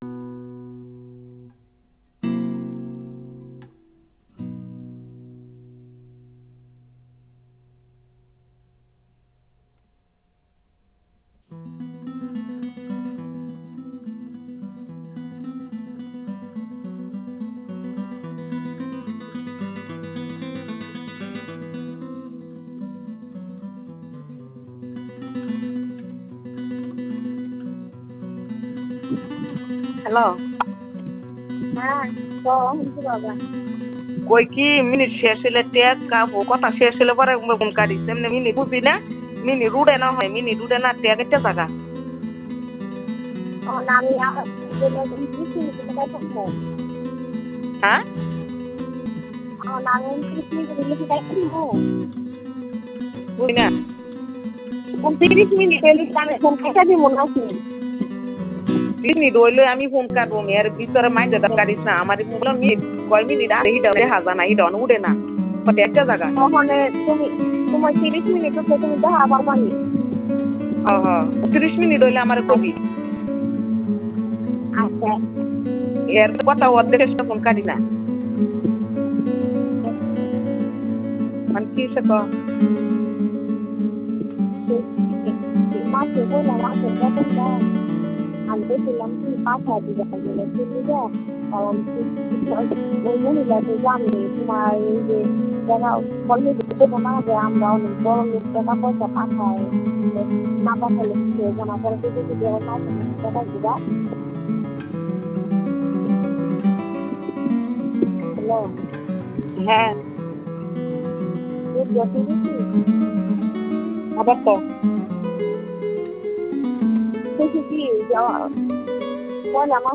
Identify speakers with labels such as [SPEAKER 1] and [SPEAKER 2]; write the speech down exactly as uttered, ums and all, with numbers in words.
[SPEAKER 1] Hello.
[SPEAKER 2] হ্যাঁ ক শুনছি বাবা।
[SPEAKER 1] কই কি মিনিট শেষ হইলে টেক কাবো কথা শেষ হইলে পরে ফোন কাটিস এমনি মিনিট বুঝি না মিনিট উড়ে না হয় মিনিট উড়ে না টেক একটা জায়গা।
[SPEAKER 2] তখন আমি আমার ত্রিশ মিনিটের টাকা শুনবো।
[SPEAKER 1] হ্যাঁ
[SPEAKER 2] তখন আমি ত্রিশ মিনিটের টাকা শুনবো।
[SPEAKER 1] বুঝি না
[SPEAKER 2] ত্রিশ মিনিট এলে আমি ফোন কেটে দিব নাকি?
[SPEAKER 1] মিনিট হইলে আমি ফোন কাটবো এর ভিতরে মাইন্ডে কাটিস না আমার বললাম মিনিট কয় মিনিট আর হিটা দেখা যায় না হিটা উড়ে না একটা জায়গা।
[SPEAKER 2] তখন তুমি তোমার ত্রিশ মিনিট উঠলে তুমি দেখা আবার পানি।
[SPEAKER 1] হ হ ত্রিশ মিনিট হইলে আমার কবি।
[SPEAKER 2] আচ্ছা
[SPEAKER 1] এর কথা অর্ধেক ফোন কাটি না মানে কি সে
[SPEAKER 2] মাসে বললাম মাসের বেতনটা আমি দেখলাম কি পাঠায় দিবে বলে তুমি যা কারণ ওই মহিলাকে জানি তোমার এই যে যারা কলেজে দেবো না যে আমরা অনেক বড় লোক টাকা পয়সা পাঠাই না পাঠালে কি জমা করে দিতে যদি আমার মাসে টাকা দিবা। হ্যালো
[SPEAKER 1] হ্যাঁ আবার তো
[SPEAKER 2] দেখি কি পয়লা মাস